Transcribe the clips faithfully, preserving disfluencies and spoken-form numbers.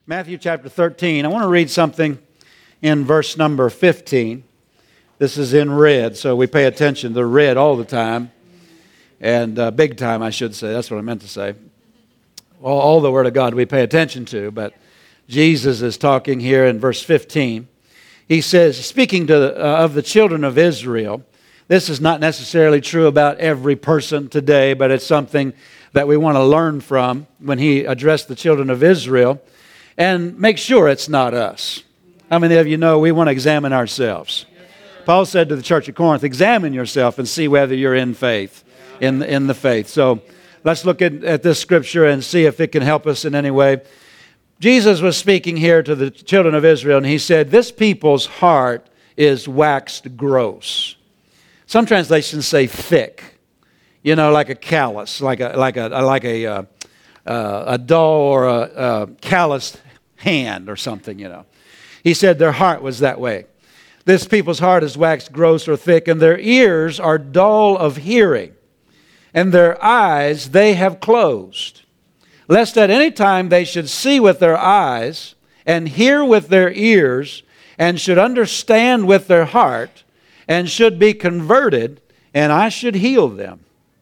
Matthew chapter thirteen. I want to read something in verse number fifteen. This is in red, so we pay attention to red all the time. And uh, big time, I should say. That's what I meant to say. All, all the Word of God we pay attention to, but Jesus is talking here in verse fifteen. He says, speaking to uh, of the children of Israel, this is not necessarily true about every person today, but it's something that we want to learn from when he addressed the children of Israel. And make sure it's not us. How many of you know we want to examine ourselves? Paul said to the church of Corinth, examine yourself and see whether you're in faith, in the, in the faith. So let's look at, at this scripture and see if it can help us in any way. Jesus was speaking here to the children of Israel, and he said, this people's heart is waxed gross. Some translations say thick, you know, like a callus, like a like a like a uh, uh, a dull or a, a calloused hand or something, you know. He said their heart was that way. This people's heart is waxed gross or thick, and their ears are dull of hearing, and their eyes they have closed, lest at any time they should see with their eyes, and hear with their ears, and should understand with their heart, and should be converted, and I should heal them.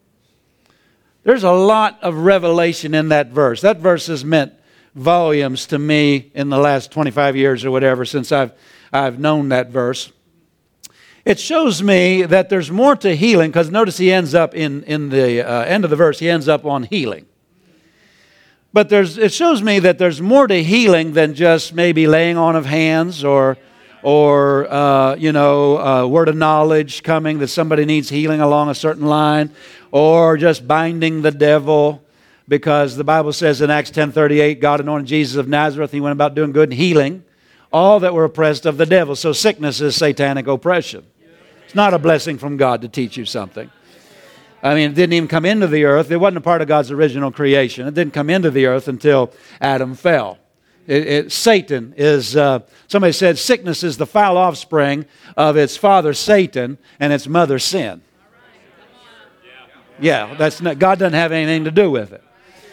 There's a lot of revelation in that verse. That verse has meant volumes to me in the last twenty-five years or whatever since I've I've known that verse. It shows me that there's more to healing, because notice he ends up in, in the uh, end of the verse, he ends up on healing. But there's it shows me that there's more to healing than just maybe laying on of hands or, or uh, you know, a word of knowledge coming that somebody needs healing along a certain line, or just binding the devil. Because the Bible says in Acts ten thirty-eight, God anointed Jesus of Nazareth. He went about doing good and healing all that were oppressed of the devil. So sickness is satanic oppression. It's not a blessing from God to teach you something. I mean, it didn't even come into the earth. It wasn't a part of God's original creation. It didn't come into the earth until Adam fell. It, it, Satan is, uh, somebody said, sickness is the foul offspring of its father Satan and its mother sin. Yeah, that's not, God doesn't have anything to do with it.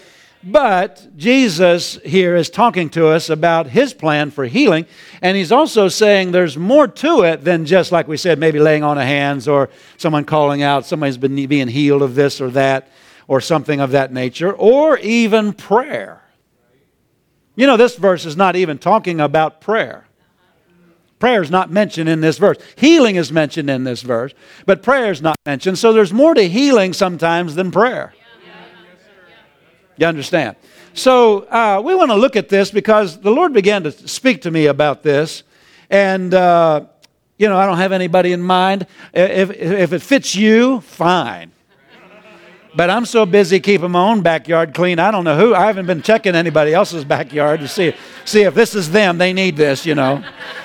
But Jesus here is talking to us about His plan for healing, and He's also saying there's more to it than just, like we said, maybe laying on of hands or someone calling out, somebody's been being healed of this or that or something of that nature, or even prayer. You know, this verse is not even talking about prayer. Prayer is not mentioned in this verse. Healing is mentioned in this verse, but prayer is not mentioned. So there's more to healing sometimes than prayer. You understand? So uh, we want to look at this because the Lord began to speak to me about this. And, uh, you know, I don't have anybody in mind. If, if it fits you, fine. But I'm so busy keeping my own backyard clean, I don't know who. I haven't been checking anybody else's backyard to see, see if this is them. They need this, you know.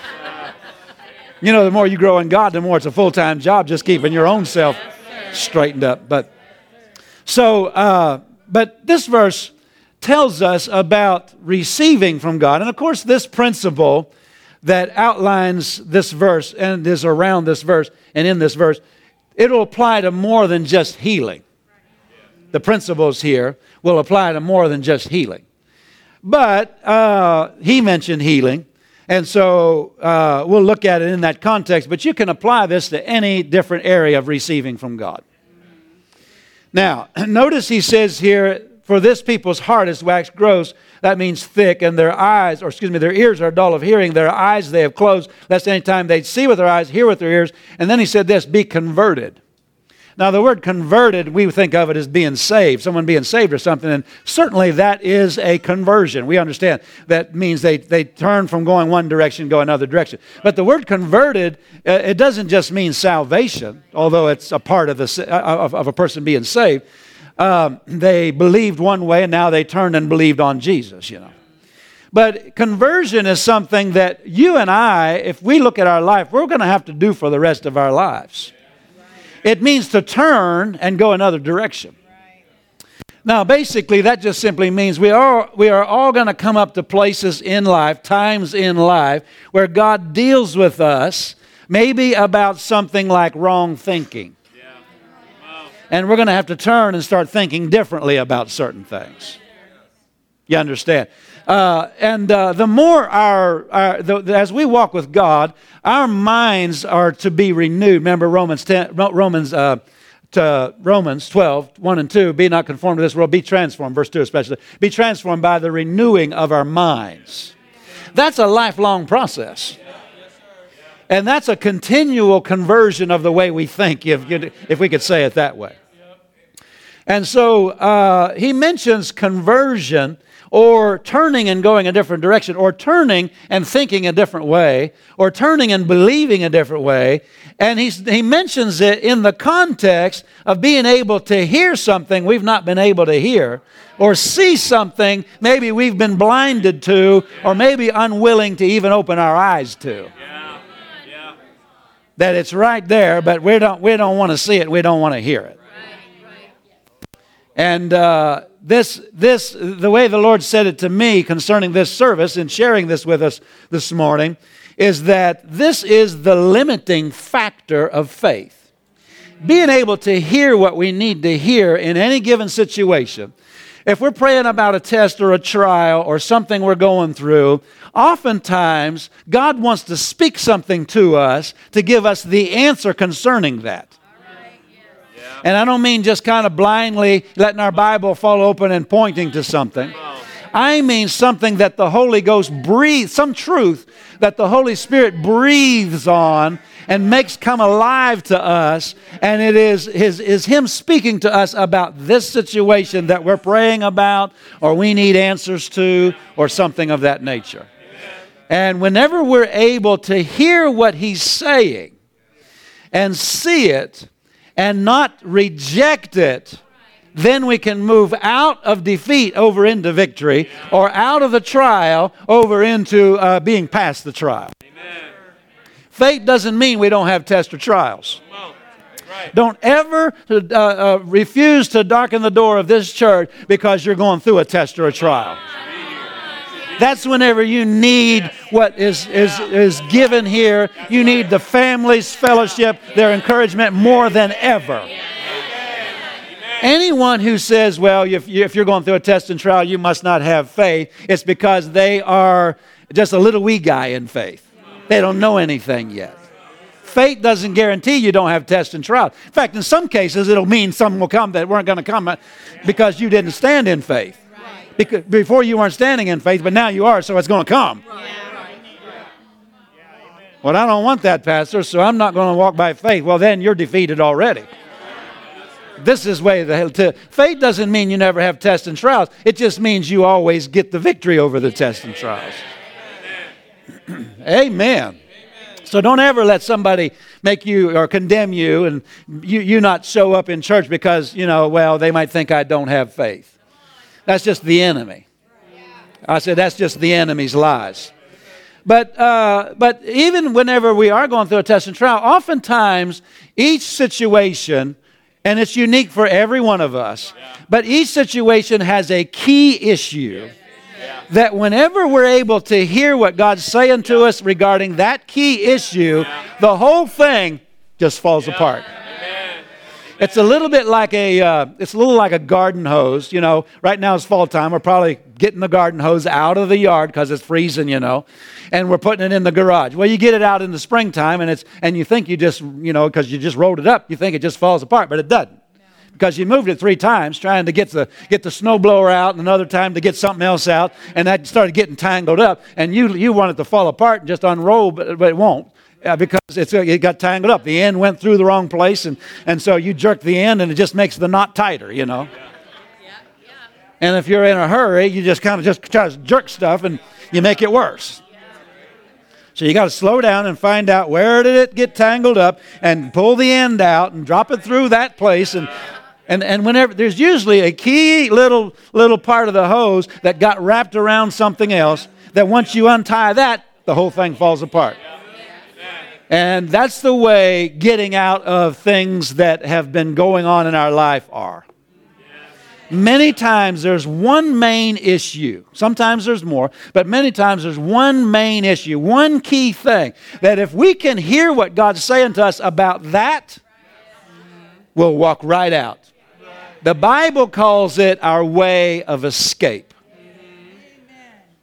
You know, the more you grow in God, the more it's a full-time job just keeping your own self straightened up. But so... Uh, But this verse tells us about receiving from God. And of course, this principle that outlines this verse and is around this verse and in this verse, it'll apply to more than just healing. The principles here will apply to more than just healing. But uh, he mentioned healing, and so uh, we'll look at it in that context. But you can apply this to any different area of receiving from God. Now, notice he says here, for this people's heart is waxed gross. That means thick, and their eyes, or excuse me, their ears are dull of hearing. Their eyes they have closed, lest any time they see with their eyes, hear with their ears. And then he said this, be converted. Now, the word converted, we think of it as being saved, someone being saved or something. And certainly that is a conversion. We understand that means they, they turn from going one direction, go another direction. But the word converted, uh, it doesn't just mean salvation, although it's a part of, the, of, of a person being saved. Um, they believed one way, and now they turned and believed on Jesus, you know. But conversion is something that you and I, if we look at our life, we're going to have to do for the rest of our lives. It means to turn and go another direction. Now, basically, that just simply means we are, we are all going to come up to places in life, times in life, where God deals with us, maybe about something like wrong thinking. Yeah. Wow. And we're going to have to turn and start thinking differently about certain things. You understand? Uh, and uh, the more our, our the, as we walk with God, our minds are to be renewed. Remember Romans ten, Romans uh, to Romans twelve, one and two, be not conformed to this world, be transformed, verse two especially, be transformed by the renewing of our minds. That's a lifelong process. And that's a continual conversion of the way we think, if, if we could say it that way. And so uh, he mentions conversion, or turning and going a different direction, or turning and thinking a different way, or turning and believing a different way. And he's, he mentions it in the context of being able to hear something we've not been able to hear, or see something maybe we've been blinded to, or maybe unwilling to even open our eyes to. Yeah. Yeah. That it's right there, but we don't, we don't want to see it, we don't want to hear it. And uh, this, this, the way the Lord said it to me concerning this service and sharing this with us this morning, is that this is the limiting factor of faith. Being able to hear what we need to hear in any given situation. If we're praying about a test or a trial or something we're going through, oftentimes God wants to speak something to us to give us the answer concerning that. And I don't mean just kind of blindly letting our Bible fall open and pointing to something. I mean something that the Holy Ghost breathes, some truth that the Holy Spirit breathes on and makes come alive to us. And it is, his, is Him speaking to us about this situation that we're praying about, or we need answers to, or something of that nature. And whenever we're able to hear what He's saying and see it, and not reject it, then we can move out of defeat over into victory, or out of the trial over into uh, being past the trial. Amen. Faith doesn't mean we don't have tests or trials. Right. Don't ever uh, uh, refuse to darken the door of this church because you're going through a test or a trial. That's whenever you need what is, is, is given here. You need the family's fellowship, their encouragement more than ever. Anyone who says, well, if, you, if you're going through a test and trial, you must not have faith, it's because they are just a little wee guy in faith. They don't know anything yet. Faith doesn't guarantee you don't have tests and trials. In fact, in some cases, it'll mean some will come that weren't going to come because you didn't stand in faith. Because before you weren't standing in faith, but now you are, so it's going to come. Well, I don't want that, Pastor, so I'm not going to walk by faith. Well, then you're defeated already. This is way the hell to faith doesn't mean you never have tests and trials. It just means you always get the victory over the tests and trials. Amen. So don't ever let somebody make you or condemn you and you, you not show up in church because, you know, well, they might think I don't have faith. That's just the enemy. I said that's just the enemy's lies. But uh, but even whenever we are going through a test and trial, oftentimes each situation, and it's unique for every one of us, but each situation has a key issue that whenever we're able to hear what God's saying to us regarding that key issue, the whole thing just falls apart. It's a little bit like a, uh, it's a little like a garden hose. You know, right now it's fall time. We're probably getting the garden hose out of the yard because it's freezing, you know, and we're putting it in the garage. Well, you get it out in the springtime, and it's and you think you just, you know, because you just rolled it up, you think it just falls apart, but it doesn't. Because you moved it three times trying to get the get the snowblower out, and another time to get something else out, and that started getting tangled up, and you you want it to fall apart and just unroll, but, but it won't. Uh, because it's, it got tangled up. The end went through the wrong place, and, and so you jerk the end, and it just makes the knot tighter, you know. Yeah. Yeah. And if you're in a hurry, you just kind of just try to jerk stuff, and you make it worse. So you got to slow down and find out where did it get tangled up, and pull the end out, and drop it through that place, and and and whenever there's usually a key little little part of the hose that got wrapped around something else, that once you untie that, the whole thing falls apart. And that's the way getting out of things that have been going on in our life are. Many times there's one main issue. Sometimes there's more, but many times there's one main issue, one key thing, that if we can hear what God's saying to us about that, we'll walk right out. The Bible calls it our way of escape.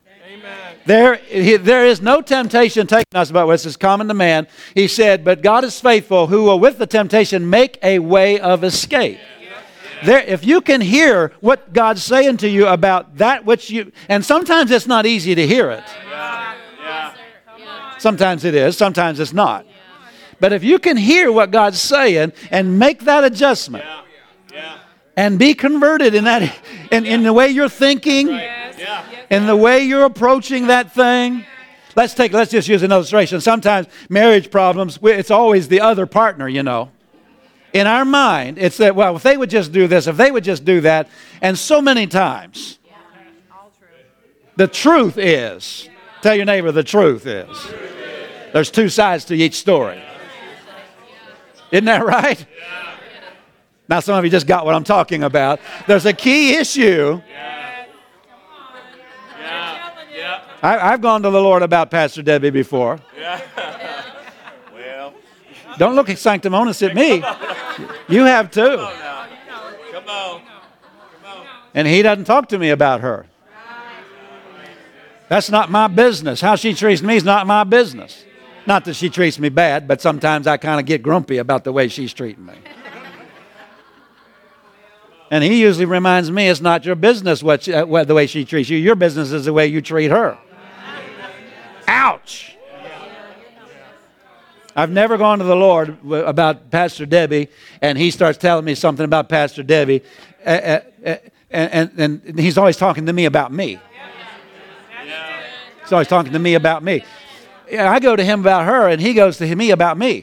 There, he, there is no temptation taken us about what is common to man. He said, but God is faithful, who will with the temptation make a way of escape. There, if you can hear what God's saying to you about that which you, and sometimes it's not easy to hear it. Sometimes it is, sometimes it's not. But if you can hear what God's saying and make that adjustment and be converted in that, in, in the way you're thinking, in the way you're approaching that thing. Let's take, let's just use an illustration. Sometimes marriage problems, it's always the other partner, you know. In our mind, it's that, well, if they would just do this, if they would just do that. And so many times, the truth is, tell your neighbor the truth is, there's two sides to each story. Isn't that right? Now, some of you just got what I'm talking about. There's a key issue. I, I've gone to the Lord about Pastor Debbie before. Well, don't look sanctimonious at me. You have too. Come on. Come on. And he doesn't talk to me about her. That's not my business. How she treats me is not my business. Not that she treats me bad, but sometimes I kind of get grumpy about the way she's treating me. And he usually reminds me it's not your business what, she, uh, what the way she treats you. Your business is the way you treat her. Ouch! I've never gone to the Lord about Pastor Debbie, and he starts telling me something about Pastor Debbie, uh, uh, uh, and, and, and he's always talking to me about me. He's always talking to me about me. I go to him about her, and he goes to me about me.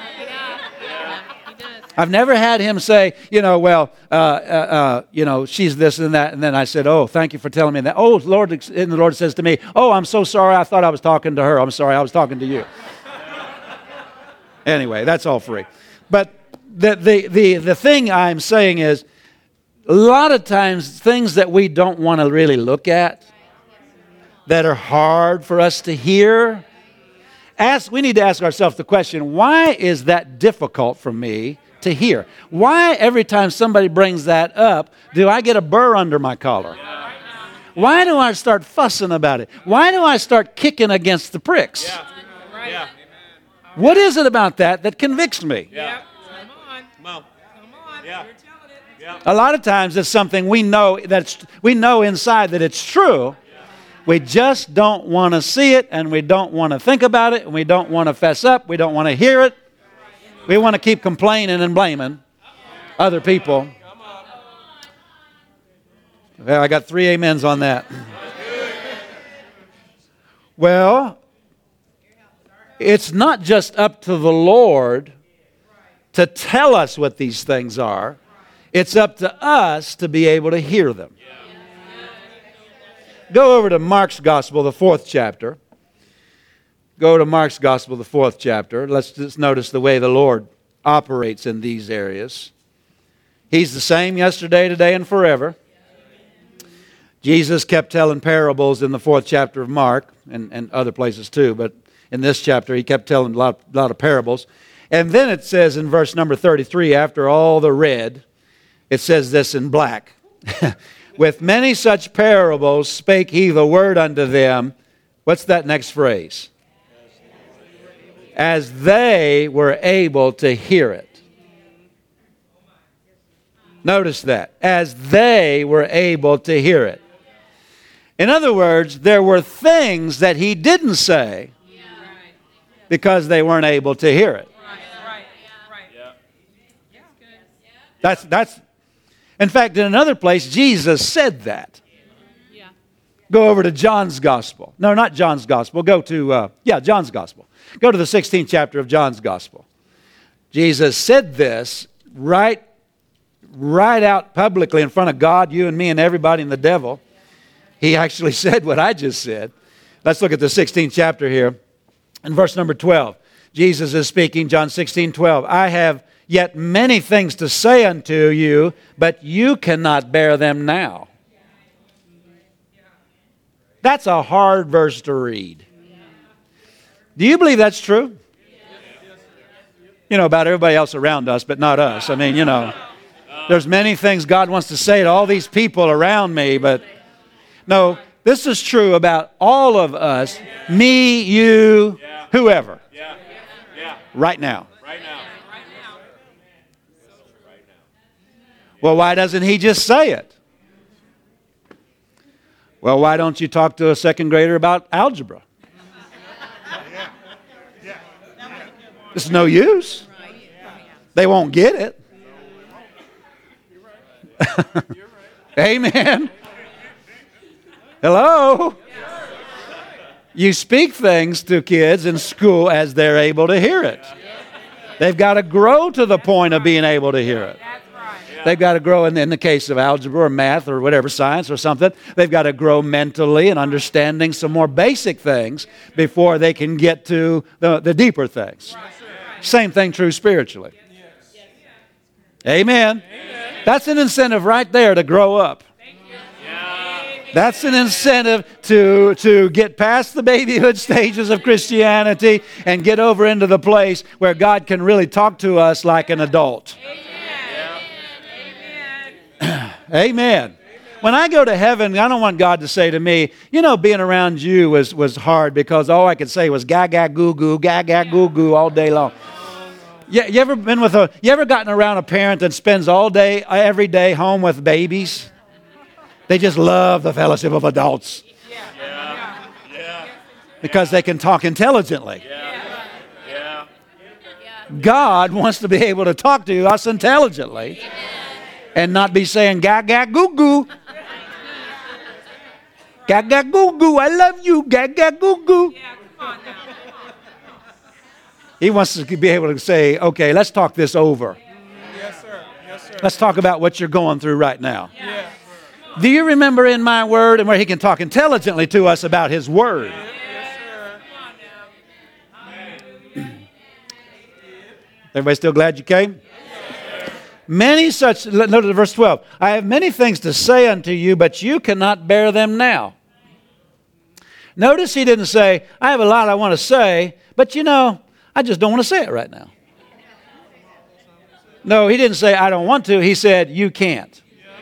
I've never had him say, you know, well, uh, uh, uh, you know, she's this and that. And then I said, oh, thank you for telling me that. Oh, Lord, and the Lord says to me, oh, I'm so sorry. I thought I was talking to her. I'm sorry. I was talking to you. Anyway, that's all free. But the, the, the, the thing I'm saying is, a lot of times things that we don't want to really look at, that are hard for us to hear, ask, we need to ask ourselves the question, why is that difficult for me to hear? Why every time somebody brings that up, do I get a burr under my collar? Why do I start fussing about it? Why do I start kicking against the pricks? Yeah. Yeah. What is it about that that convicts me? Yeah. Come on. Come on. Come on. Yeah. You're telling it. Yeah. A lot of times it's something we know that's we know inside that it's true. We just don't want to see it, and we don't want to think about it, and we don't want to fess up. We don't want to hear it. We want to keep complaining and blaming other people. Well, I got three amens on that. Well, it's not just up to the Lord to tell us what these things are. It's up to us to be able to hear them. Go over to Mark's Gospel, the fourth chapter. Go to Mark's Gospel, the fourth chapter. Let's just notice the way the Lord operates in these areas. He's the same yesterday, today, and forever. Jesus kept telling parables in the fourth chapter of Mark, and, and other places too, but in this chapter he kept telling a lot, lot of parables. And then it says in verse number thirty-three, after all the red, it says this in black. With many such parables spake he the word unto them. What's that next phrase? As they were able to hear it. Notice that. As they were able to hear it. In other words, there were things that he didn't say because they weren't able to hear it. That's, that's, in fact, in another place, Jesus said that. Yeah. Go over to John's Gospel. No, not John's Gospel. Go to, uh, yeah, John's Gospel. Go to the sixteenth chapter of John's Gospel. Jesus said this right, right out publicly in front of God, you and me and everybody and the devil. He actually said what I just said. Let's look at the sixteenth chapter here. In verse number twelve, Jesus is speaking, John sixteen twelve. I have yet many things to say unto you, but you cannot bear them now. That's a hard verse to read. Do you believe that's true? You know, about everybody else around us, but not us. I mean, you know, there's many things God wants to say to all these people around me, but no, This is true about all of us, me, you, whoever, Yeah. Yeah. right now. Right now. Well, why doesn't he just say it? Well, why don't you talk to a second grader about algebra? It's no use. They won't get it. Amen. Hello? You speak things to kids in school as they're able to hear it. They've got to grow to the point of being able to hear it. They've got to grow, in, in the case of algebra or math or whatever, science or something, they've got to grow mentally and understanding some more basic things before they can get to the, the deeper things. Same thing true spiritually. Amen. That's an incentive right there to grow up. That's an incentive to, to get past the babyhood stages of Christianity and get over into the place where God can really talk to us like an adult. Amen. Amen. When I go to heaven, I don't want God to say to me, you know, being around you was, was hard because all I could say was ga-ga goo-goo, ga-ga goo-goo all day long. You, you ever been with a, you ever gotten around a parent that spends all day, every day home with babies? They just love the fellowship of adults. Yeah. Yeah. Because they can talk intelligently. Yeah. Yeah. God wants to be able to talk to us intelligently and not be saying ga ga goo goo. Ga ga goo goo, I love you, ga ga goo goo. He wants to be able to say, okay, let's talk this over. Yes, sir. Yes, sir. Let's talk about what you're going through right now. Yeah. Do you remember in my word, and where he can talk intelligently to us about his word? Yes, sir. Everybody still glad you came? Many such, notice verse twelve. I have many things to say unto you, but you cannot bear them now. Notice he didn't say, I have a lot I want to say, but you know, I just don't want to say it right now. No, he didn't say, I don't want to. He said, you can't.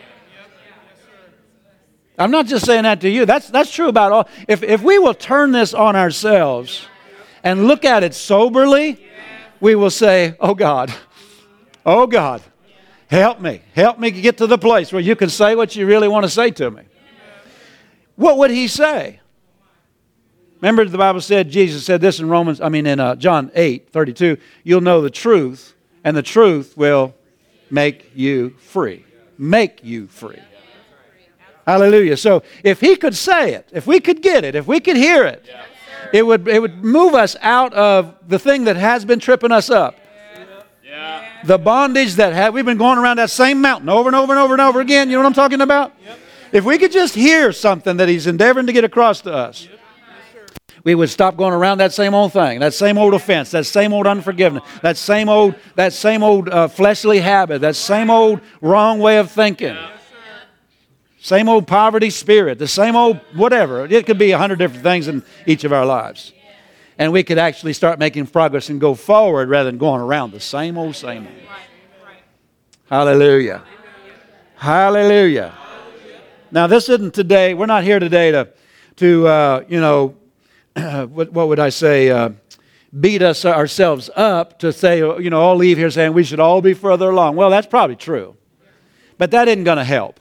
I'm not just saying that to you. That's, that's true about all. If, if we will turn this on ourselves and look at it soberly, we will say, oh God, oh God, help me. Help me get to the place where you can say what you really want to say to me. What would he say? Remember the Bible said, Jesus said this in Romans, I mean in uh, John eight thirty-two, you'll know the truth, and the truth will make you free. Make you free. Hallelujah. So if he could say it, if we could get it, if we could hear it, Yeah. it would it would move us out of the thing that has been tripping us up. Yeah. The bondage that have, we've been going around that same mountain over and over and over and over again. You know what I'm talking about? Yep. If we could just hear something that he's endeavoring to get across to us, we would stop going around that same old thing, that same old offense, that same old unforgiveness, that same old that same old uh, fleshly habit, that same old wrong way of thinking. Same old poverty spirit, the same old whatever. It could be a hundred different things in each of our lives. And we could actually start making progress and go forward rather than going around the same old, same old. Hallelujah. Hallelujah. Now this isn't today, we're not here today to, to uh, you know, what, what would I say, uh, beat us ourselves up to say, you know, all leave here saying we should all be further along. Well, that's probably true. But that isn't going to help.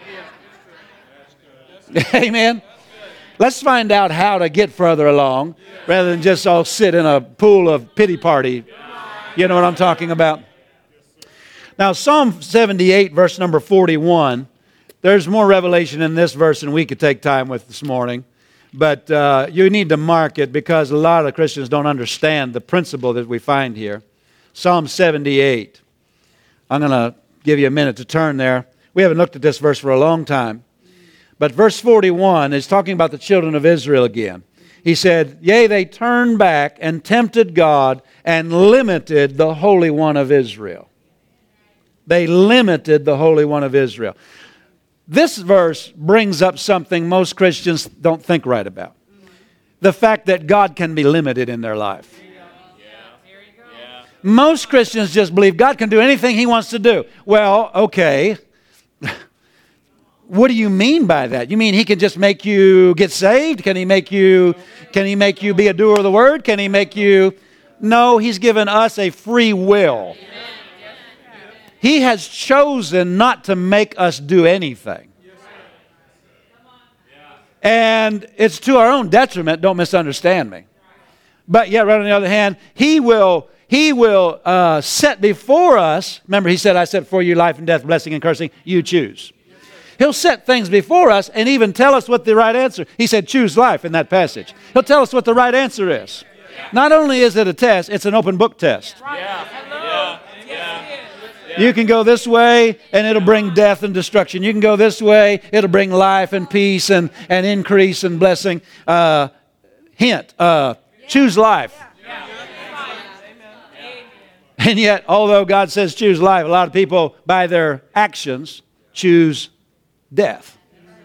Amen. Let's find out how to get further along rather than just all sit in a pool of pity party. You know what I'm talking about? Now, Psalm seventy-eight, verse number forty-one, there's more revelation in this verse than we could take time with this morning. But uh, you need to mark it because a lot of Christians don't understand the principle that we find here. Psalm seventy-eight. I'm going to give you a minute to turn there. We haven't looked at this verse for a long time. But verse forty-one is talking about the children of Israel again. He said, yea, they turned back and tempted God and limited the Holy One of Israel. They limited the Holy One of Israel. This verse brings up something most Christians don't think right about. The fact that God can be limited in their life. Most Christians just believe God can do anything He wants to do. Well, okay. what do you mean by that? You mean he can just make you get saved? Can he make you, can he make you be a doer of the word? Can he make you... No, he's given us a free will. He has chosen not to make us do anything. And it's to our own detriment, don't misunderstand me. But yet, right on the other hand, he will, he will uh, set before us, remember he said, I set before you life and death, blessing and cursing, you choose. He'll set things before us and even tell us what the right answer. He said, choose life in that passage. He'll tell us what the right answer is. Not only is it a test, it's an open book test. Yeah. Yeah. Yeah. You can go this way and it'll bring death and destruction. You can go this way, it'll bring life and peace and, and increase and blessing. Uh, hint, uh, choose life. And yet, although God says choose life, a lot of people, by their actions, choose death.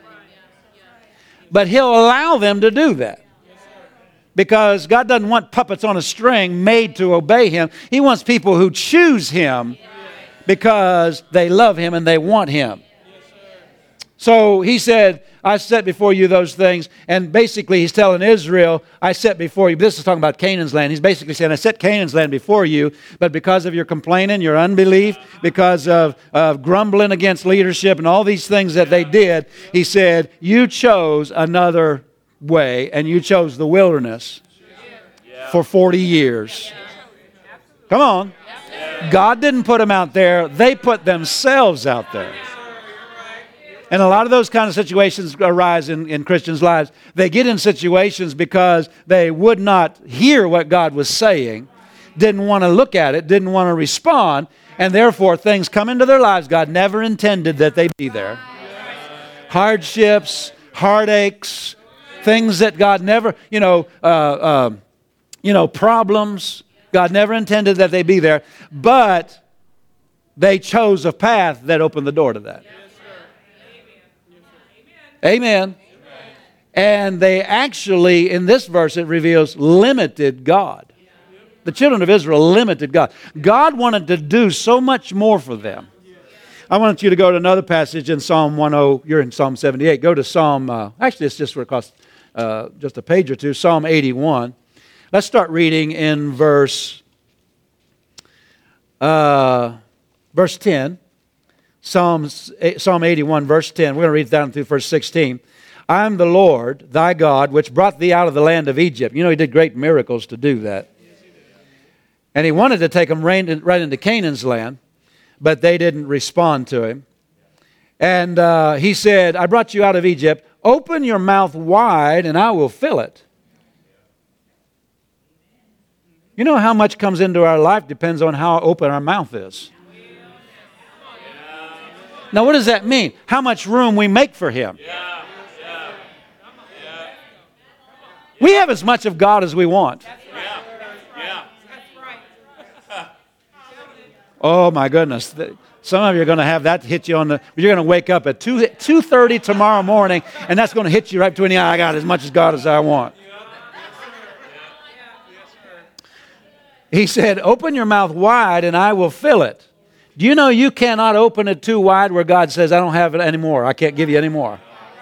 But He'll allow them to do that. Because God doesn't want puppets on a string made to obey Him. He wants people who choose Him because they love Him and they want Him. So He said, I set before you those things. And basically He's telling Israel, I set before you. This is talking about Canaan's land. He's basically saying, I set Canaan's land before you. But because of your complaining, your unbelief, because of, of grumbling against leadership and all these things that they did, He said, you chose another way, and you chose the wilderness for forty years. Come on. God didn't put them out there. They put themselves out there. And a lot of those kind of situations arise in, in Christians' lives. They get in situations because they would not hear what God was saying, didn't want to look at it, didn't want to respond, and therefore things come into their lives God never intended that they be there. Hardships, heartaches, things that God never, you know, uh, uh, you know, problems. God never intended that they be there, but they chose a path that opened the door to that. Amen. Amen. And they actually, in this verse, it reveals limited God. The children of Israel limited God. God wanted to do so much more for them. I want you to go to another passage in Psalm ten. You're in Psalm seventy-eight. Go to Psalm, uh, actually it's just across uh, just a page or two, Psalm eighty-one. Let's start reading in verse, uh, verse ten. Psalms, Psalm eighty-one, verse ten. We're going to read down through verse sixteen. I am the Lord, thy God, which brought thee out of the land of Egypt. You know, He did great miracles to do that. And He wanted to take them right into Canaan's land, but they didn't respond to Him. And uh, He said, I brought you out of Egypt. Open your mouth wide, and I will fill it. You know how much comes into our life depends on how open our mouth is. Now, what does that mean? How much room we make for Him. We have as much of God as we want. Oh, my goodness. Some of you are going to have that hit you on the... You're going to wake up at two thirty tomorrow morning, and that's going to hit you right between the eye. I got as much as God as I want. He said, open your mouth wide, and I will fill it. Do you know you cannot open it too wide where God says, I don't have it anymore. I can't give you any more.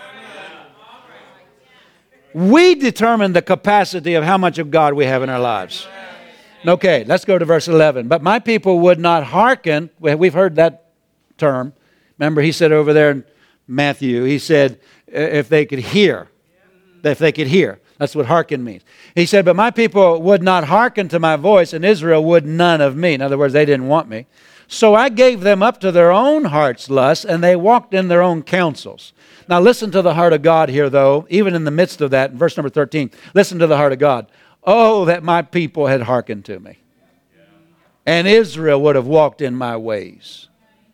We determine the capacity of how much of God we have in our lives. Okay, let's go to verse eleven. But my people would not hearken. We've heard that term. Remember, He said over there in Matthew, He said, if they could hear. If they could hear. That's what hearken means. He said, but my people would not hearken to my voice, and Israel would none of me. In other words, they didn't want me. So I gave them up to their own heart's lust, and they walked in their own counsels. Now listen to the heart of God here, though, even in the midst of that, in verse number thirteen. Listen to the heart of God. Oh, that my people had hearkened to me, and Israel would have walked in my ways.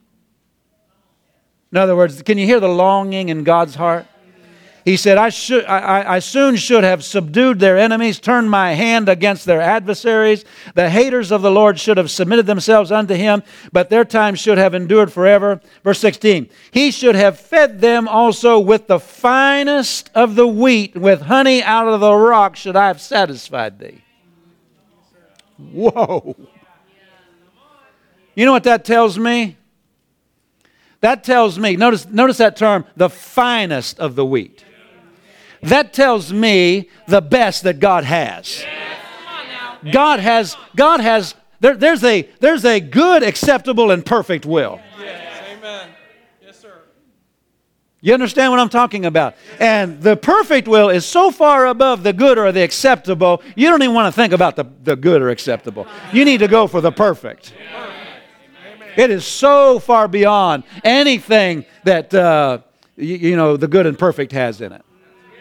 In other words, can you hear the longing in God's heart? He said, I, should, I, I soon should have subdued their enemies, turned my hand against their adversaries. The haters of the Lord should have submitted themselves unto Him, but their time should have endured forever. Verse sixteen, He should have fed them also with the finest of the wheat, with honey out of the rock should I have satisfied thee. Whoa. You know what that tells me? That tells me, notice, notice that term, the finest of the wheat. That tells me the best that God has. God has, God has, there, there's a, there's a good, acceptable, and perfect will. Amen. Yes, sir. You understand what I'm talking about? And the perfect will is so far above the good or the acceptable, you don't even want to think about the, the good or acceptable. You need to go for the perfect. It is so far beyond anything that, uh, you, you know, the good and perfect has in it.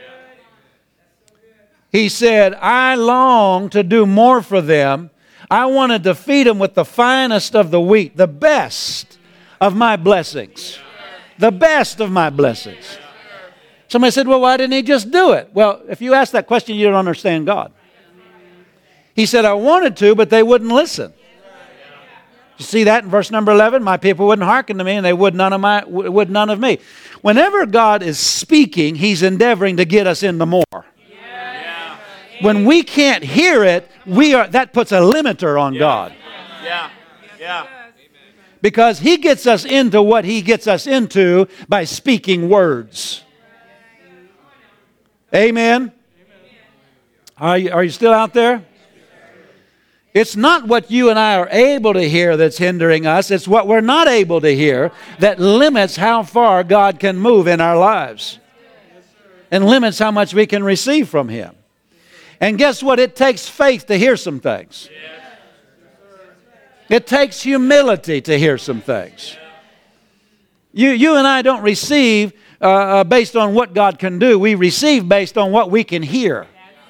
He said, I long to do more for them. I wanted to feed them with the finest of the wheat, the best of my blessings. The best of my blessings. Somebody said, well, why didn't he just do it? Well, if you ask that question, you don't understand God. He said, I wanted to, but they wouldn't listen. You see that in verse number eleven? My people wouldn't hearken to me, and they would none of my would none of me. Whenever God is speaking, He's endeavoring to get us into more. Yeah. When we can't hear it, we are that puts a limiter on yeah. God. Yeah. Yeah. Because He gets us into what He gets us into by speaking words. Amen. Are you, are you still out there? It's not what you and I are able to hear that's hindering us. It's what we're not able to hear that limits how far God can move in our lives. And limits how much we can receive from Him. And guess what? It takes faith to hear some things. It takes humility to hear some things. You, you and I don't receive uh, uh, based on what God can do. We receive based on what we can hear.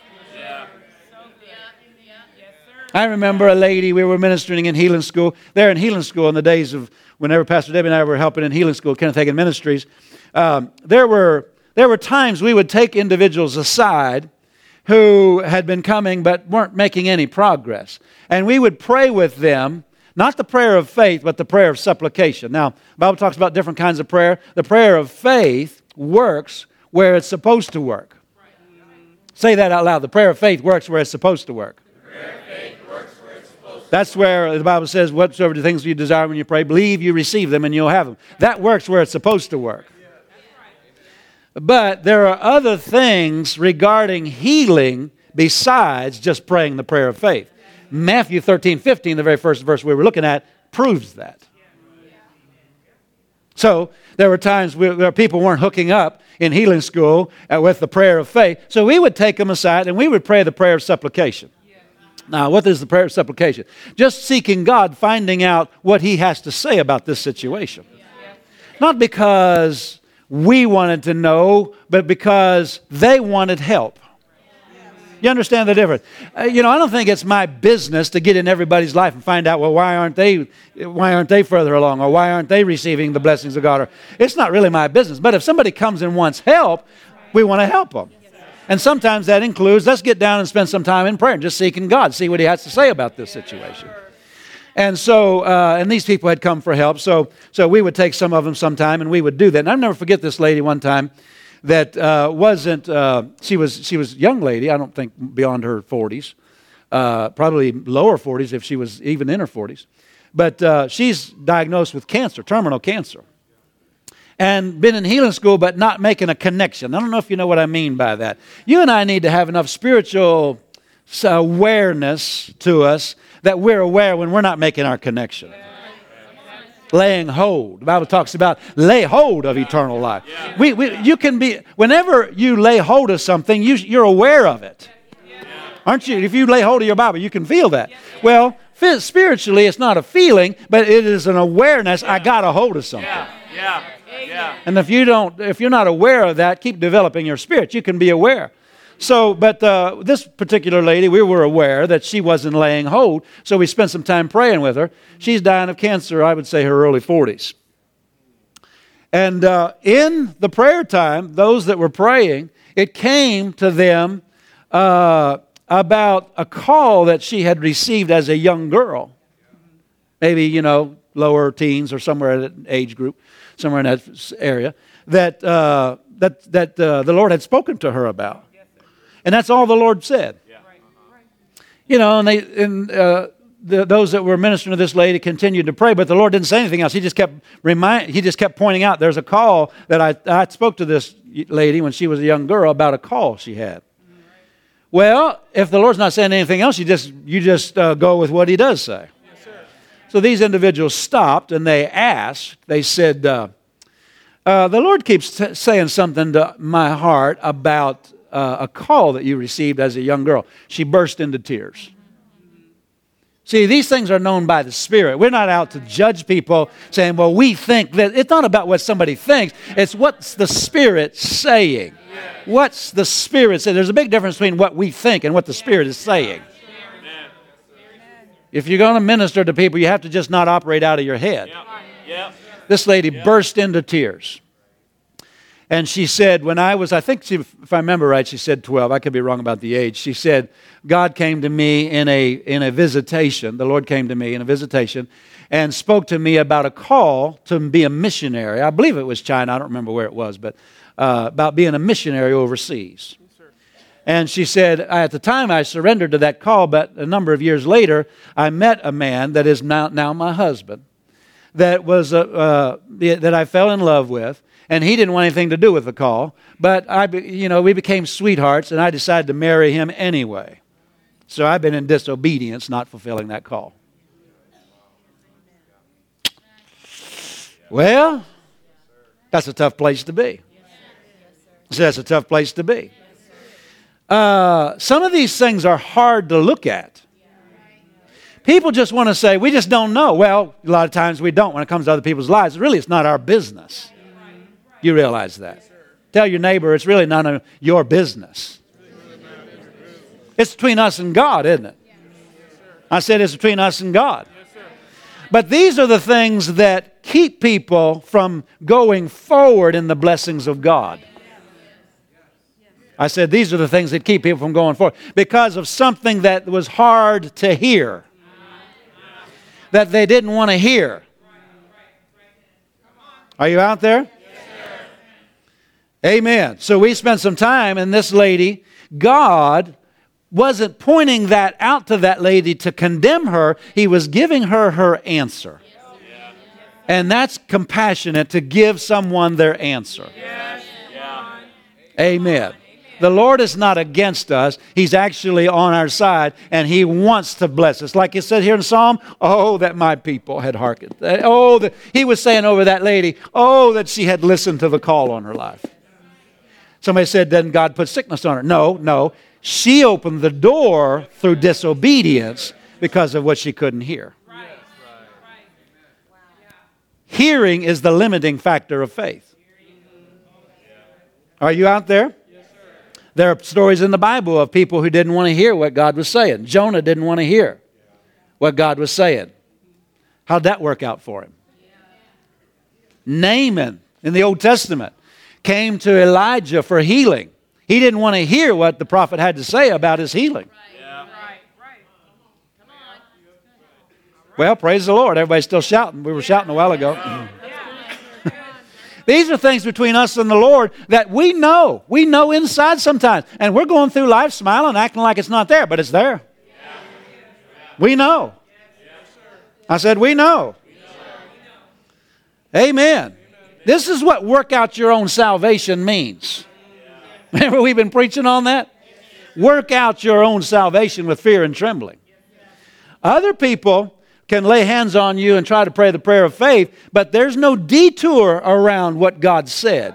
I remember a lady, we were ministering in healing school. There in healing school in the days of whenever Pastor Debbie and I were helping in healing school, Kenneth Hagin Ministries, um, there were there were times we would take individuals aside who had been coming but weren't making any progress. And we would pray with them, not the prayer of faith, but the prayer of supplication. Now, the Bible talks about different kinds of prayer. The prayer of faith works where it's supposed to work. Say that out loud. The prayer of faith works where it's supposed to work. That's where the Bible says, whatsoever the things you desire when you pray, believe you receive them and you'll have them. That works where it's supposed to work. But there are other things regarding healing besides just praying the prayer of faith. Matthew thirteen fifteen, the very first verse we were looking at, proves that. So there were times where people weren't hooking up in healing school with the prayer of faith. So we would take them aside and we would pray the prayer of supplication. Now, what is the prayer of supplication? Just seeking God, finding out what He has to say about this situation. Not because we wanted to know, but because they wanted help. You understand the difference? Uh, you know, I don't think it's my business to get in everybody's life and find out, well, why aren't they, why aren't they further along, or why aren't they receiving the blessings of God? Or, it's not really my business. But if somebody comes and wants help, we want to help them. And sometimes that includes, let's get down and spend some time in prayer and just seeking God, see what He has to say about this situation. And so, uh, and these people had come for help, so so we would take some of them sometime and we would do that. And I'll never forget this lady one time that uh, wasn't, uh, she was she was a young lady, I don't think beyond her forties, uh, probably lower forties if she was even in her forties. But uh, she's diagnosed with cancer, terminal cancer. And been in healing school, but not making a connection. I don't know if you know what I mean by that. You and I need to have enough spiritual awareness to us that we're aware when we're not making our connection. Laying hold. The Bible talks about lay hold of eternal life. We, we, you can be, whenever you lay hold of something, you, you're aware of it. Aren't you? If you lay hold of your Bible, you can feel that. Well, spiritually, it's not a feeling, but it is an awareness. I got a hold of something. Yeah. Yeah. And if you don't, if you're not aware of that, keep developing your spirit. You can be aware. So, but uh, this particular lady, we were aware that she wasn't laying hold, so we spent some time praying with her. She's dying of cancer, I would say her early forties. And uh, in the prayer time, those that were praying, it came to them uh, about a call that she had received as a young girl. Maybe, you know, lower teens or somewhere in that age group, somewhere in that area, that uh, that that uh, the Lord had spoken to her about, and that's all the Lord said. You know, and they and uh, the, those that were ministering to this lady continued to pray, but the Lord didn't say anything else. He just kept remind, He just kept pointing out there's a call that I, I spoke to this lady when she was a young girl about a call she had. Well, if the Lord's not saying anything else, you just you just uh, go with what He does say. Yes, sir. So these individuals stopped and they asked. They said, uh, uh, "The Lord keeps t- saying something to my heart about uh, a call that you received as a young girl." She burst into tears. See, these things are known by the Spirit. We're not out to judge people saying, "Well, we think that." It's not about what somebody thinks. It's what's the Spirit saying. What's the Spirit saying? There's a big difference between what we think and what the Spirit is saying. If you're going to minister to people, you have to just not operate out of your head. Yep. Yep. This lady Yep. burst into tears. And she said, when I was, I think she, if I remember right, she said twelve. I could be wrong about the age. She said, God came to me in a, in a visitation. The Lord came to me in a visitation and spoke to me about a call to be a missionary. I believe it was China. I don't remember where it was, but uh, about being a missionary overseas. And she said, at the time I surrendered to that call, but a number of years later, I met a man that is now, now my husband, that was uh, uh, that I fell in love with, and he didn't want anything to do with the call. But I, be- you know, we became sweethearts, and I decided to marry him anyway. So I've been in disobedience, not fulfilling that call. Well, that's a tough place to be. So that's a tough place to be. Uh, some of these things are hard to look at. People just want to say, we just don't know. Well, a lot of times we don't when it comes to other people's lives. Really, it's not our business. You realize that. Tell your neighbor it's really none of your business. It's between us and God, isn't it? I said it's between us and God. But these are the things that keep people from going forward in the blessings of God. I said these are the things that keep people from going forward because of something that was hard to hear, that they didn't want to hear. Are you out there? Amen. So we spent some time, and this lady, God wasn't pointing that out to that lady to condemn her. He was giving her her answer. And that's compassionate, to give someone their answer. Amen. The Lord is not against us. He's actually on our side, and He wants to bless us. Like it said here in Psalm, oh, that my people had hearkened. Oh, that He was saying over that lady, oh, that she had listened to the call on her life. Somebody said, doesn't God put sickness on her? No, no. She opened the door through disobedience because of what she couldn't hear. Hearing is the limiting factor of faith. Are you out there? There are stories in the Bible of people who didn't want to hear what God was saying. Jonah didn't want to hear what God was saying. How'd that work out for him? Naaman in the Old Testament came to Elijah for healing. He didn't want to hear what the prophet had to say about his healing. Well, praise the Lord. Everybody's still shouting. We were shouting a while ago. These are things between us and the Lord that we know. We know inside sometimes. And we're going through life smiling, acting like it's not there, but it's there. We know. I said, we know. Amen. This is what work out your own salvation means. Remember we've been preaching on that? Work out your own salvation with fear and trembling. Other people can lay hands on you and try to pray the prayer of faith, but there's no detour around what God said.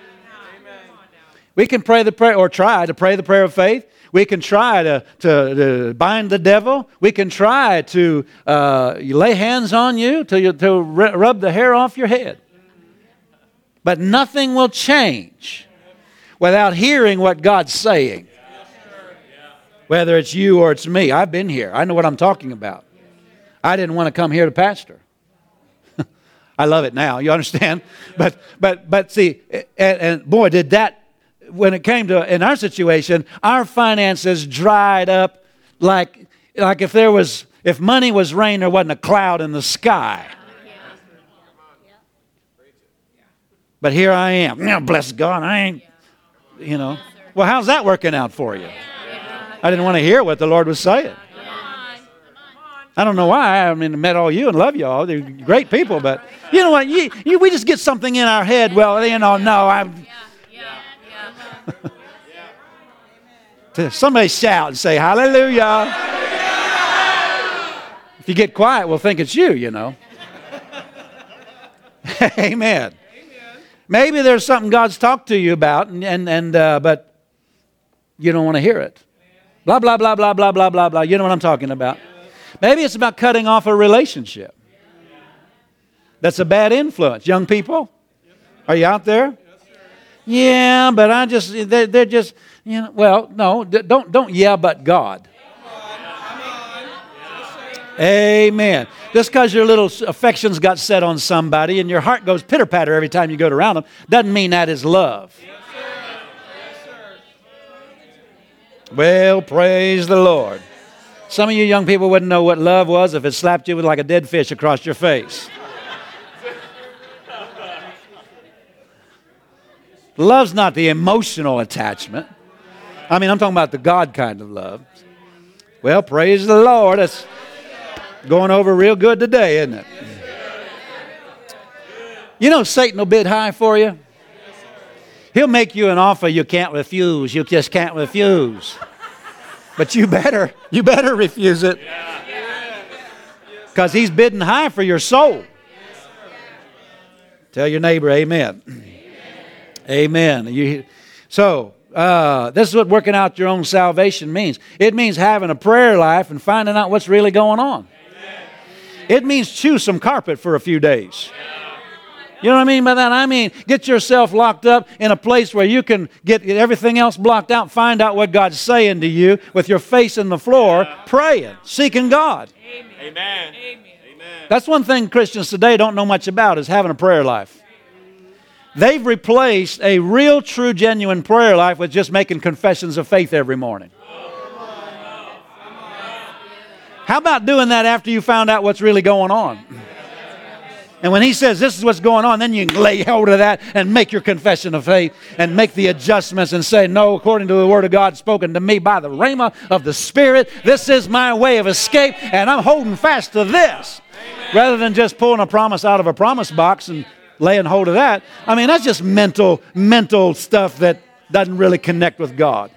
We can pray the prayer, or try to pray the prayer of faith. We can try to, to, to bind the devil. We can try to uh, lay hands on you to, you to rub the hair off your head. But nothing will change without hearing what God's saying. Whether it's you or it's me. I've been here. I know what I'm talking about. I didn't want to come here to pastor. I love it now, you understand? But but but see, and, and boy, did that, when it came to, in our situation, our finances dried up like, like if there was, if money was rain, there wasn't a cloud in the sky. But here I am. Yeah, bless God, I ain't, you know. Well, how's that working out for you? I didn't want to hear what the Lord was saying. I don't know why. I mean, I met all you and love you all. They're great people, but you know what? You, you, we just get something in our head. Well, you know, no, I'm. Yeah, yeah, yeah. Somebody shout and say hallelujah. If you get quiet, we'll think it's you, you know. Amen. Maybe there's something God's talked to you about, and and, and uh, but you don't want to hear it. Blah, blah, blah, blah, blah, blah, blah, blah. You know what I'm talking about. Maybe it's about cutting off a relationship. That's a bad influence. Young people, are you out there? Yeah, but I just, they're, they're just, you know, well, no, don't, don't yeah, but God. Amen. Just because your little affections got set on somebody and your heart goes pitter-patter every time you go around them, doesn't mean that is love. Well, praise the Lord. Some of you young people wouldn't know what love was if it slapped you with like a dead fish across your face. Love's not the emotional attachment. I mean, I'm talking about the God kind of love. Well, praise the Lord. It's going over real good today, isn't it? You know Satan will bid high for you. He'll make you an offer you can't refuse. You just can't refuse. But you better, you better refuse it. Because he's bidding high for your soul. Tell your neighbor, amen. Amen. Amen. You, so, uh, this is what working out your own salvation means. It means having a prayer life and finding out what's really going on. It means chew some carpet for a few days. You know what I mean by that? I mean, get yourself locked up in a place where you can get everything else blocked out, find out what God's saying to you with your face in the floor, praying, seeking God. Amen. Amen. That's one thing Christians today don't know much about is having a prayer life. They've replaced a real, true, genuine prayer life with just making confessions of faith every morning. How about doing that after you found out what's really going on? And when he says this is what's going on, then you can lay hold of that and make your confession of faith and make the adjustments and say, no, according to the Word of God spoken to me by the rhema of the Spirit, this is my way of escape, and I'm holding fast to this. Amen. Rather than just pulling a promise out of a promise box and laying hold of that. I mean, that's just mental, mental stuff that doesn't really connect with God.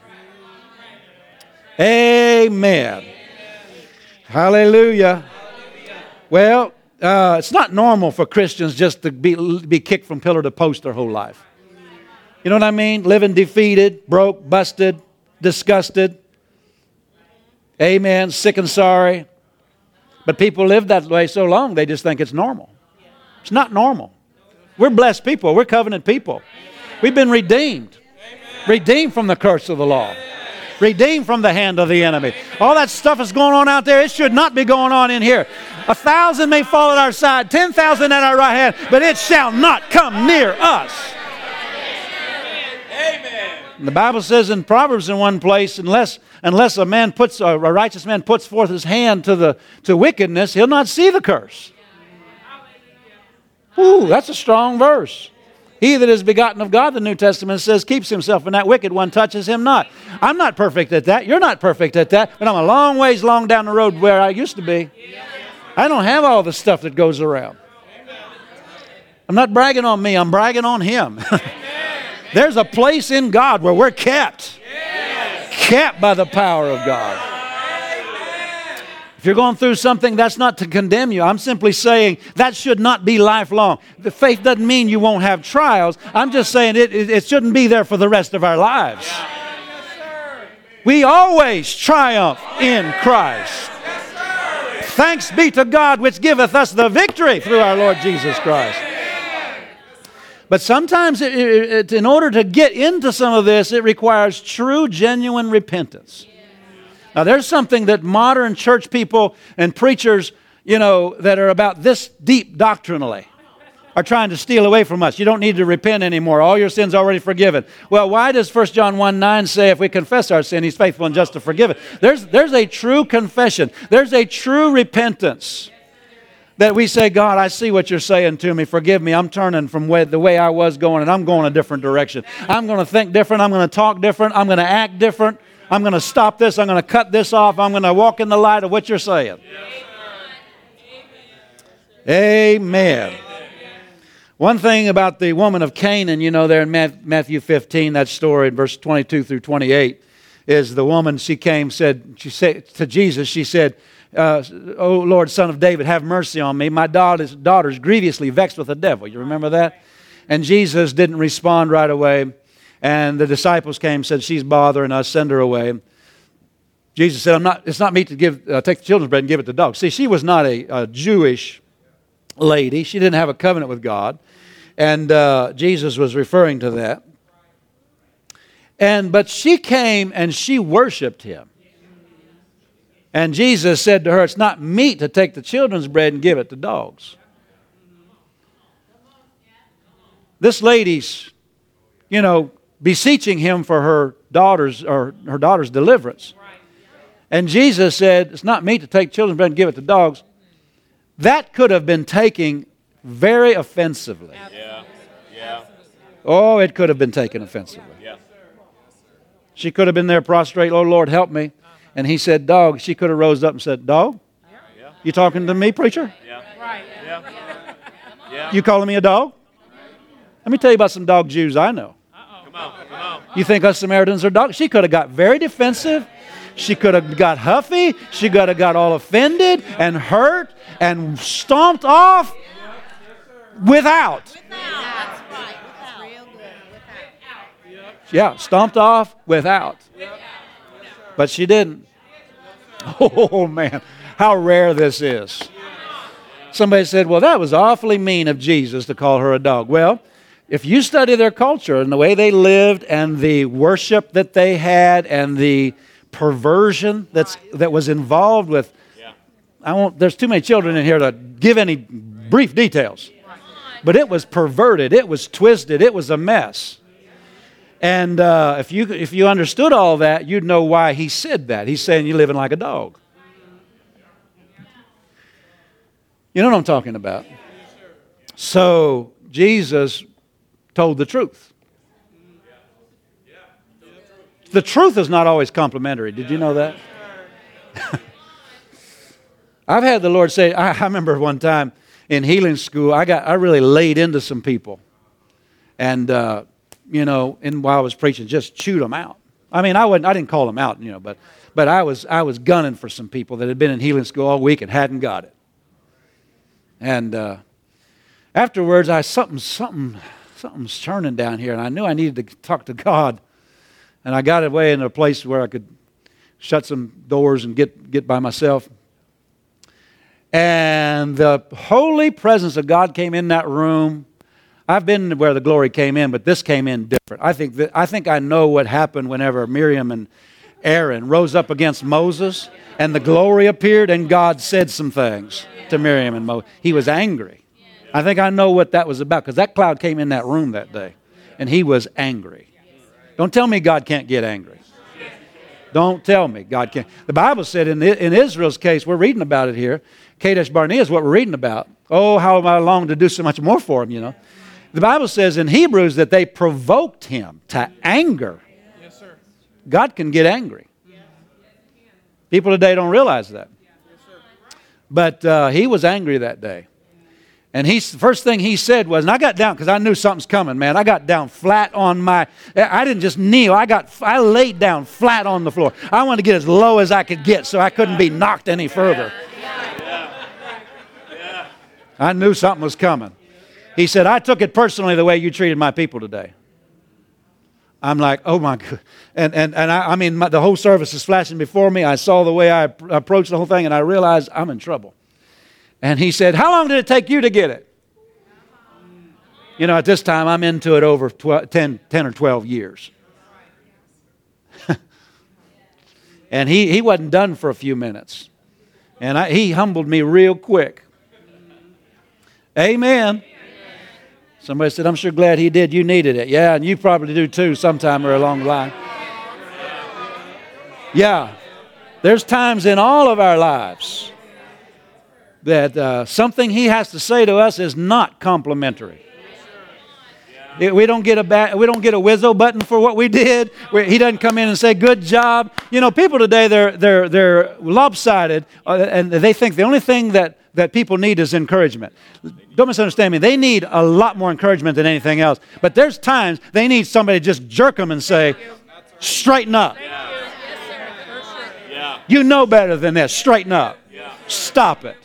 Amen. Hallelujah. Well, Uh, it's not normal for Christians just to be, be kicked from pillar to post their whole life. You know what I mean? Living defeated, broke, busted, disgusted. Amen. Sick and sorry. But people live that way so long, they just think it's normal. It's not normal. We're blessed people. We're covenant people. We've been redeemed. Redeemed from the curse of the law. Redeemed from the hand of the enemy. All that stuff is going on out there. It should not be going on in here. A thousand may fall at our side, ten thousand at our right hand, but it shall not come near us. Amen. The Bible says in Proverbs in one place, unless unless a man puts a righteous man puts forth his hand to the to wickedness, he'll not see the curse. Ooh, that's a strong verse. He that is begotten of God, the New Testament says, keeps himself, and that wicked one touches him not. I'm not perfect at that. You're not perfect at that. But I'm a long ways long down the road where I used to be. I don't have all the stuff that goes around. I'm not bragging on me. I'm bragging on him. There's a place in God where we're kept. Kept by the power of God. If you're going through something, that's not to condemn you. I'm simply saying that should not be lifelong. The faith doesn't mean you won't have trials. I'm just saying it, it, it shouldn't be there for the rest of our lives. We always triumph in Christ. Thanks be to God which giveth us the victory through our Lord Jesus Christ. But sometimes it, it, it, in order to get into some of this, it requires true, genuine repentance. Now, there's something that modern church people and preachers, you know, that are about this deep doctrinally are trying to steal away from us. You don't need to repent anymore. All your sins are already forgiven. Well, why does First John one nine say if we confess our sin, he's faithful and just to forgive it? There's, there's a true confession. There's a true repentance that we say, God, I see what you're saying to me. Forgive me. I'm turning from way, the way I was going, and I'm going a different direction. I'm going to think different. I'm going to talk different. I'm going to act different. I'm going to stop this. I'm going to cut this off. I'm going to walk in the light of what you're saying. Yes, Amen. One thing about the woman of Canaan, you know, there in Matthew fifteen, that story in verse twenty-two through twenty-eight, is the woman, she came, said, she said to Jesus, she said, uh, "O Lord, Son of David, have mercy on me. My daughter's, daughter's grievously vexed with the devil." You remember that? And Jesus didn't respond right away. And the disciples came and said, "She's bothering us, send her away." Jesus said, "I'm not. It's not meet to give, uh, take the children's bread and give it to dogs." See, she was not a, a Jewish lady. She didn't have a covenant with God. And uh, Jesus was referring to that. And but she came and she worshiped him. And Jesus said to her, "It's not meet to take the children's bread and give it to dogs." This lady's, you know, beseeching him for her daughter's or her daughter's deliverance. And Jesus said, "It's not meet to take children's bread and give it to dogs." That could have been taken very offensively. Yeah. Yeah. Oh, it could have been taken offensively. Yeah. She could have been there prostrate, "Oh, Lord, help me." And he said, "Dog." She could have rose up and said, "Dog? Yeah. You talking to me, preacher? Yeah. Right. Yeah. Yeah. You calling me a dog?" Let me tell you about some dog Jews I know. Come on. Come on. You think us Samaritans are dogs? She could have got very defensive. She could have got huffy. She could have got all offended and hurt and stomped off without. That's right. Without. Real good. Without. Yeah, stomped off without. But she didn't. Oh, man, how rare this is. Somebody said, "Well, that was awfully mean of Jesus to call her a dog." Well, if you study their culture and the way they lived and the worship that they had and the perversion that's that was involved with, I won't. There's too many children in here to give any brief details. But it was perverted. It was twisted. It was a mess. And uh, if you if you understood all that, you'd know why he said that. He's saying you're living like a dog. You know what I'm talking about? So Jesus told the truth. The truth is not always complimentary. Did you know that? I've had the Lord say, I, I remember one time in healing school, I got I really laid into some people. And, uh, you know, and while I was preaching, just chewed them out. I mean, I wasn't, I didn't call them out, you know, but but I was I was gunning for some people that had been in healing school all week and hadn't got it. And uh, afterwards, I something something something's churning down here, and I knew I needed to talk to God. And I got away in a place where I could shut some doors and get get by myself. And the holy presence of God came in that room. I've been where the glory came in, but this came in different. I think that I think I know what happened whenever Miriam and Aaron rose up against Moses, and the glory appeared, and God said some things to Miriam and Moses. He was angry. I think I know what that was about, because that cloud came in that room that day, and he was angry. Don't tell me God can't get angry. Don't tell me God can't. The Bible said in, in Israel's case, we're reading about it here, Kadesh Barnea is what we're reading about. Oh, how am I longing to do so much more for him, you know. The Bible says in Hebrews that they provoked him to anger. Yes, sir. God can get angry. People today don't realize that. But uh, he was angry that day. And he, the first thing he said was, and I got down because I knew something's coming, man. I got down flat on my, I didn't just kneel. I got, I laid down flat on the floor. I wanted to get as low as I could get so I couldn't be knocked any further. I knew something was coming. He said, "I took it personally the way you treated my people today." I'm like, oh my God. And, and, and I, I mean, my, the whole service is flashing before me. I saw the way I approached the whole thing, and I realized I'm in trouble. And he said, "How long did it take you to get it?" You know, at this time, I'm into it over twelve, ten, ten or twelve years. And he, he wasn't done for a few minutes. And I, he humbled me real quick. Amen. Somebody said, "I'm sure glad he did. You needed it." Yeah, and you probably do too sometime or along the line. Yeah. There's times in all of our lives that uh, something he has to say to us is not complimentary. It- we don't get a ba- we don't get a whizzo button for what we did. We, he doesn't come in and say, "Good job." You know, people today they're they're they're lopsided, uh, and they think the only thing that that people need is encouragement. Don't misunderstand me. They need a lot more encouragement than anything else. But there's times they need somebody to just jerk them and say, "Straighten up. You know better than this. Straighten up. Stop it."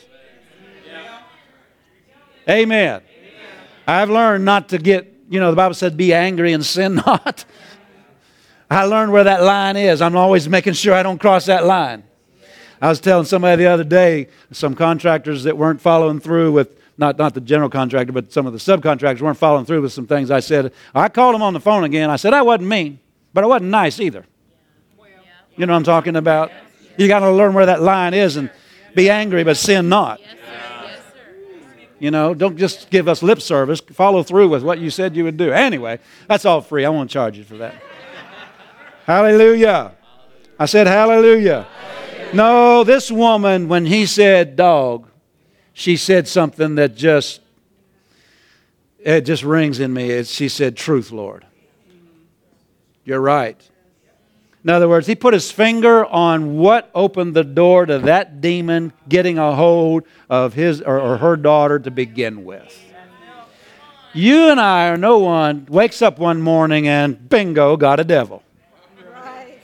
Amen. I've learned not to get, you know, the Bible said, be angry and sin not. I learned where that line is. I'm always making sure I don't cross that line. I was telling somebody the other day, some contractors that weren't following through with, not, not the general contractor, but some of the subcontractors weren't following through with some things. I said, I called them on the phone again. I said, I wasn't mean, but I wasn't nice either. You know what I'm talking about? You got to learn where that line is and be angry, but sin not. You know, don't just give us lip service. Follow through with what you said you would do. Anyway, that's all free. I won't charge you for that. Hallelujah. I said hallelujah. No, this woman, when he said dog, she said something that just, it just rings in me. It, she said, truth, Lord. You're right. In other words, he put his finger on what opened the door to that demon getting a hold of his or, or her daughter to begin with. You and I are no one wakes up one morning and bingo, got a devil. Right.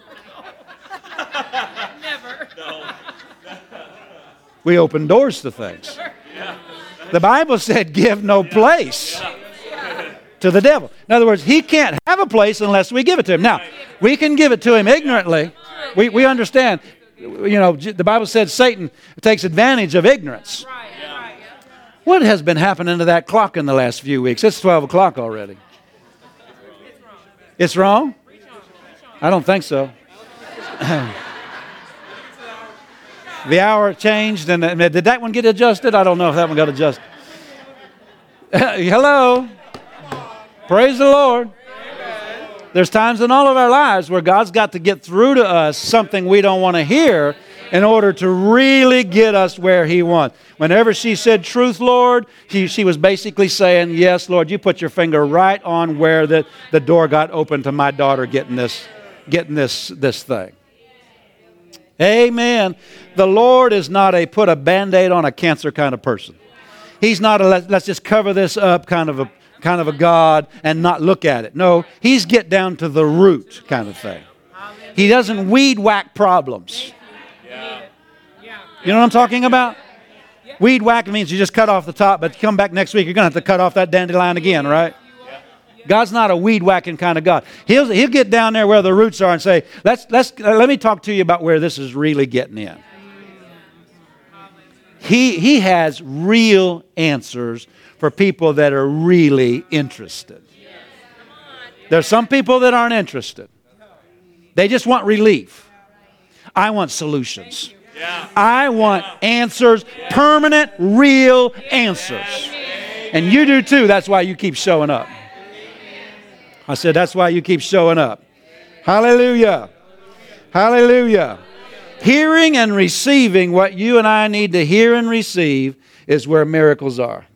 Never. We open doors to things. The Bible said give no place to the devil. In other words, he can't have a place unless we give it to him. Now, we can give it to him ignorantly. We, we understand. You know, the Bible said Satan takes advantage of ignorance. What has been happening to that clock in the last few weeks? It's twelve o'clock already. It's wrong? I don't think so. The hour changed, and uh, did that one get adjusted? I don't know if that one got adjusted. Hello. Praise the Lord. There's times in all of our lives where God's got to get through to us something we don't want to hear in order to really get us where He wants. Whenever she said, truth, Lord, she, she was basically saying, yes, Lord, you put your finger right on where the, the door got open to my daughter getting this, getting this, this thing. Amen. The Lord is not a put a Band-Aid on a cancer kind of person. He's not a let, let's just cover this up kind of a kind of a God and not look at it. No, He's get down to the root kind of thing. He doesn't weed whack problems. You know what I'm talking about? Weed whack means you just cut off the top, but come back next week, you're going to have to cut off that dandelion again, right? God's not a weed whacking kind of God. He'll, he'll get down there where the roots are and say, let's, let's, uh, let me talk to you about where this is really getting in. He, he has real answers for people that are really interested. There's some people that aren't interested. They just want relief. I want solutions. I want answers, permanent, real answers. And you do too. That's why you keep showing up. I said, that's why you keep showing up. Hallelujah. Hallelujah. Hearing and receiving what you and I need to hear and receive is where miracles are.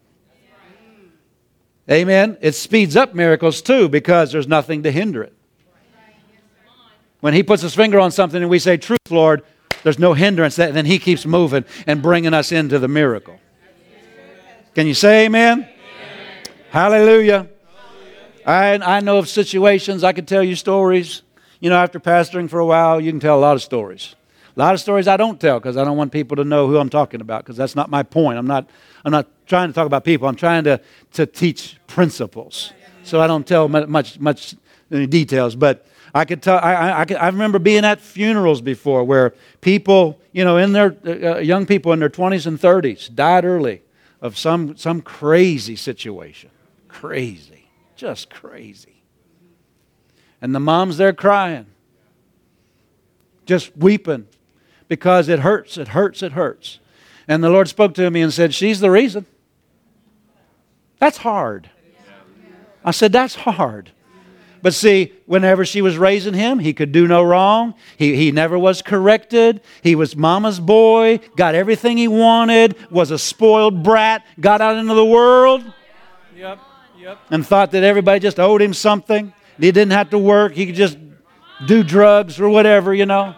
Amen. It speeds up miracles too because there's nothing to hinder it. When He puts His finger on something and we say, truth, Lord, there's no hindrance, that then He keeps moving and bringing us into the miracle. Can you say amen? Amen. Hallelujah. I, I know of situations, I could tell you stories. You know, after pastoring for a while, you can tell a lot of stories. A lot of stories I don't tell because I don't want people to know who I'm talking about because that's not my point. I'm not I'm not trying to talk about people. I'm trying to, to teach principles. So I don't tell much much details. But I could tell. I I, I, could, I remember being at funerals before where people, you know, in their uh, young people in their twenties and thirties died early of some some crazy situation. Crazy, just crazy. And the mom's there crying, just weeping. Because it hurts, it hurts, it hurts. And the Lord spoke to me and said, she's the reason. That's hard. I said, that's hard. But see, whenever she was raising him, he could do no wrong. He, he never was corrected. He was mama's boy, got everything he wanted, was a spoiled brat, got out into the world. Yep. and thought that everybody just owed him something. He didn't have to work. He could just do drugs or whatever, you know.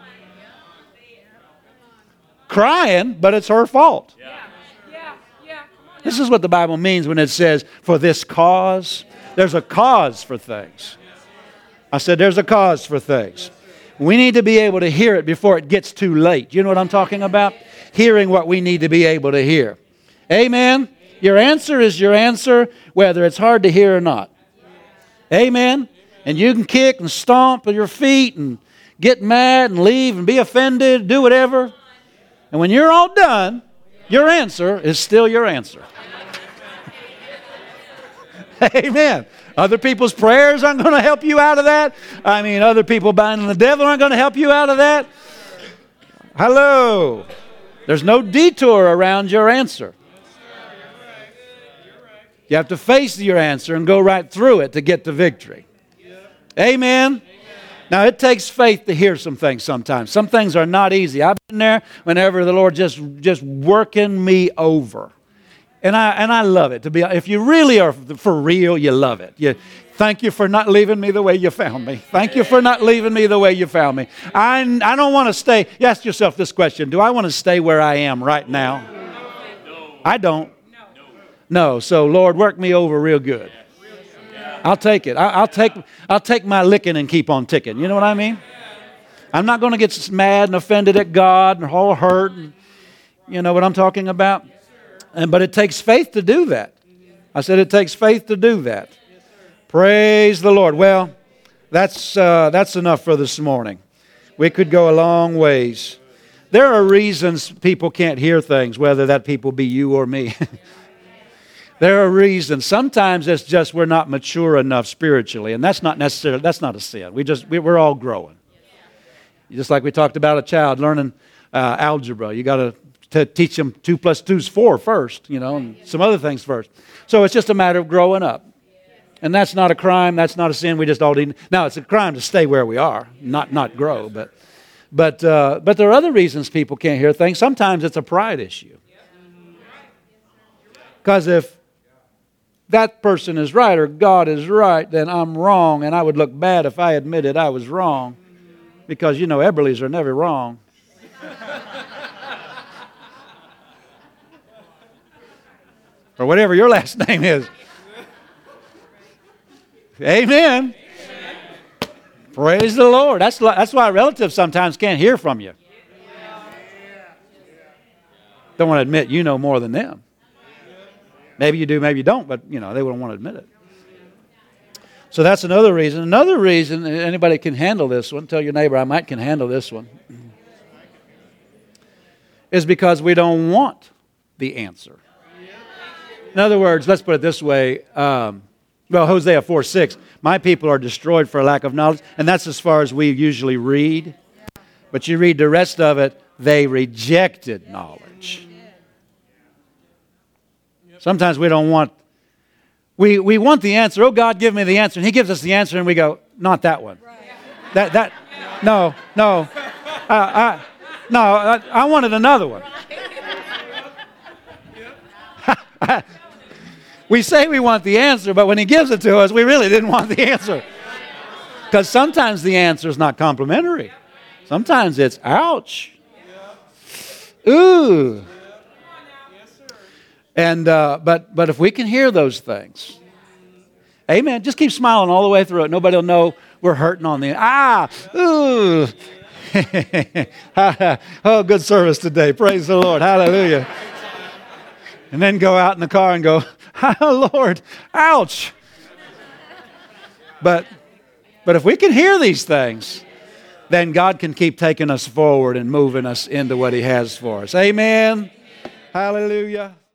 Crying, but it's her fault. This is what the Bible means when it says, for this cause. There's a cause for things. I said there's a cause for things. We need to be able to hear it before it gets too late. You know what I'm talking about? Hearing what we need to be able to hear. Amen? Your answer is your answer, whether it's hard to hear or not. Amen? And you can kick and stomp with your feet and get mad and leave and be offended, do whatever. And when you're all done, your answer is still your answer. Amen. Other people's prayers aren't going to help you out of that. I mean, other people binding the devil aren't going to help you out of that. Hello. There's no detour around your answer. You have to face your answer and go right through it to get to victory. Amen. Now, it takes faith to hear some things sometimes. Some things are not easy. I've been there whenever the Lord just, just working me over. And I and I love it. To be, if you really are for real, you love it. You, thank you for not leaving me the way you found me. Thank you for not leaving me the way you found me. I, I don't want to stay. You ask yourself this question. Do I want to stay where I am right now? I don't. No. So, Lord, work me over real good. I'll take it. I, I'll take I'll take my licking and keep on ticking. You know what I mean? I'm not going to get mad and offended at God and all hurt. And, you know what I'm talking about? And, but it takes faith to do that. I said it takes faith to do that. Praise the Lord. Well, that's uh, that's enough for this morning. We could go a long ways. There are reasons people can't hear things, whether that people be you or me. There are reasons. Sometimes it's just we're not mature enough spiritually, and that's not necessarily that's not a sin. We just we, we're all growing. Just like we talked about a child learning uh, algebra, you got to. To teach them two plus two is four first, you know, and some other things first. So it's just a matter of growing up. And that's not a crime. That's not a sin. We just all need. Now, it's a crime to stay where we are, not not grow. But but uh, but there are other reasons people can't hear things. Sometimes it's a pride issue. Because if that person is right or God is right, then I'm wrong. And I would look bad if I admitted I was wrong. Because, you know, Eberleys are never wrong. Or whatever your last name is. Amen. Amen. Praise the Lord. That's, that's why relatives sometimes can't hear from you. Don't want to admit you know more than them. Maybe you do, maybe you don't, but you know they wouldn't want to admit it. So that's another reason. Another reason, anybody can handle this one, tell your neighbor I might can handle this one, is because we don't want the answer. In other words, let's put it this way. Um, well, Hosea four six, my people are destroyed for lack of knowledge. And that's as far as we usually read. But you read the rest of it, they rejected knowledge. Sometimes we don't want, we, we want the answer. Oh, God, give me the answer. And He gives us the answer and we go, not that one. That, that, no, no. Uh, I, no, I, I wanted another one. We say we want the answer, but when He gives it to us, we really didn't want the answer. Because sometimes the answer is not complimentary. Sometimes it's, ouch. Ooh. And uh, but but if we can hear those things, amen, just keep smiling all the way through it. Nobody will know we're hurting on the, ah, ooh. Oh, good service today. Praise the Lord. Hallelujah. And then go out in the car and go, oh, Lord, ouch. But, but if we can hear these things, then God can keep taking us forward and moving us into what He has for us. Amen. Hallelujah.